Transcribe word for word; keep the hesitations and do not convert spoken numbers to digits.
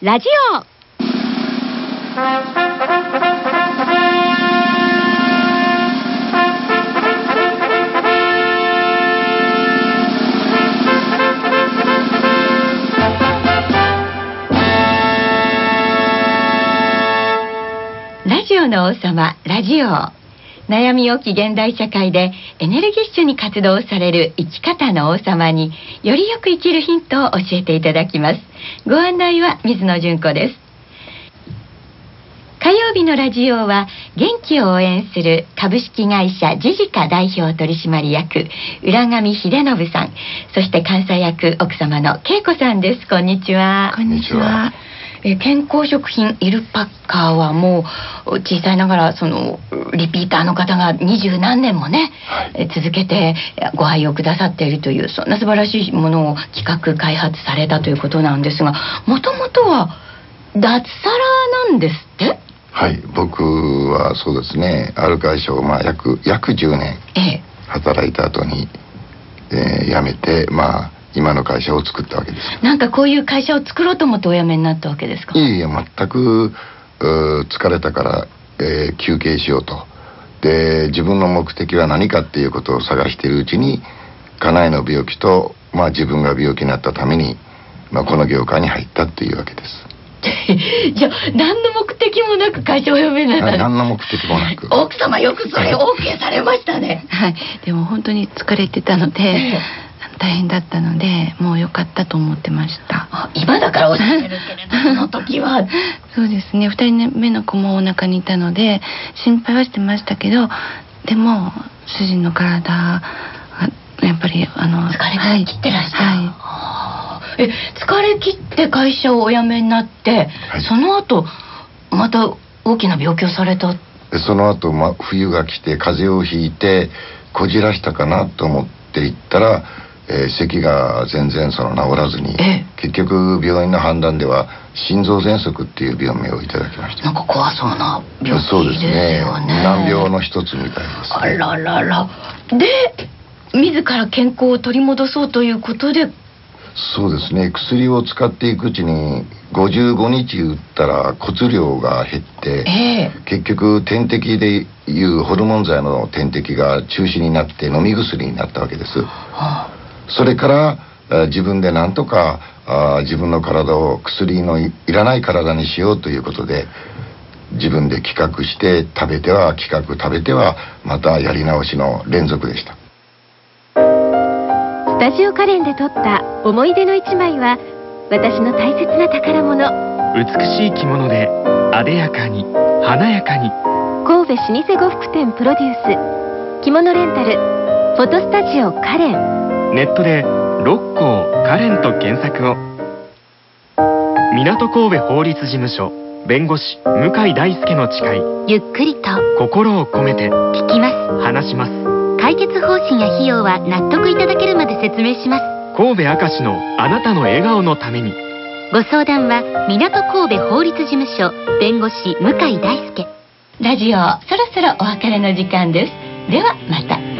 ラジオ。ラジオの王様、ラジオ。悩み多き現代社会でエネルギッシュに活動される生き方の王様によりよく生きるヒントを教えていただきます。ご案内は水野純子です。火曜日のラジオは元気を応援する株式会社ジジカ代表取締役浦上秀信さん、そして監査役奥様の恵子さんです。こんにちは。 こんにちは。 え健康食品イルパッカーはもう小さいながらそのリピーターの方が二十何年もね、はい、続けてご愛用くださっているという、そんな素晴らしいものを企画開発されたということなんですが、もともとは脱サラなんですって？ はい、僕はそうですね、ある会社をまあ約約じゅうねん働いた後に、えー、辞めて、まあ今の会社を作ったわけです。 なんかこういう会社を作ろうと思ってお辞めになったわけですか？ いえいえ、全く疲れたから、えー、休憩しようと。で、自分の目的は何かっていうことを探しているうちに家内の病気と、まあ、自分が病気になったために、まあ、この業界に入ったっていうわけです。 じゃあ何の目的もなく会社を辞めになったんですか？ 何の目的もなく。 奥様よくそれ オーケー されましたね。 はい、でも本当に疲れてたので大変だったので、もう良かったと思ってました。 あ、今だからおっしゃってるけれどその時はそうですね、ふたりめの子もお腹にいたので心配はしてましたけど、でも主人の体がやっぱりあの疲れ切ってらっしゃる、はいはい、え疲れ切って会社をお辞めになって、はい、その後また大きな病気をされた。 その後、ま、冬が来て風邪をひいてこじらしたかなと思っていったら、えー、咳が全然その治らずに、結局病院の判断では心臓喘息っていう病名をいただきました。 なんか怖そうな病気ですよね。 そうですね、難病の一つみたいです、ね、 あららら。で自ら健康を取り戻そうということで。 そうですね、薬を使っていくうちにごじゅうごにち打ったら骨量が減って、えー、結局点滴でいうホルモン剤の点滴が中止になって飲み薬になったわけです、はあ、それから自分でなんとかあ自分の体を薬の い, いらない体にしようということで自分で企画して食べては企画食べてはまたやり直しの連続でした。 スタジオカレンで撮った思い出の一枚は私の大切な宝物。 美しい着物であでやかに華やかに。 神戸老舗呉服店プロデュース着物レンタルフォトスタジオカレン。 ネットで六甲カレンと検索を。港神戸法律事務所弁護士向井大輔の誓い。 ゆっくりと心を込めて聞きます、 話します。 解決方針や費用は納得いただけるまで説明します。 神戸明石のあなたの笑顔のために。 ご相談は港神戸法律事務所弁護士向井大輔。 ラジオそろそろお別れの時間です。ではまた。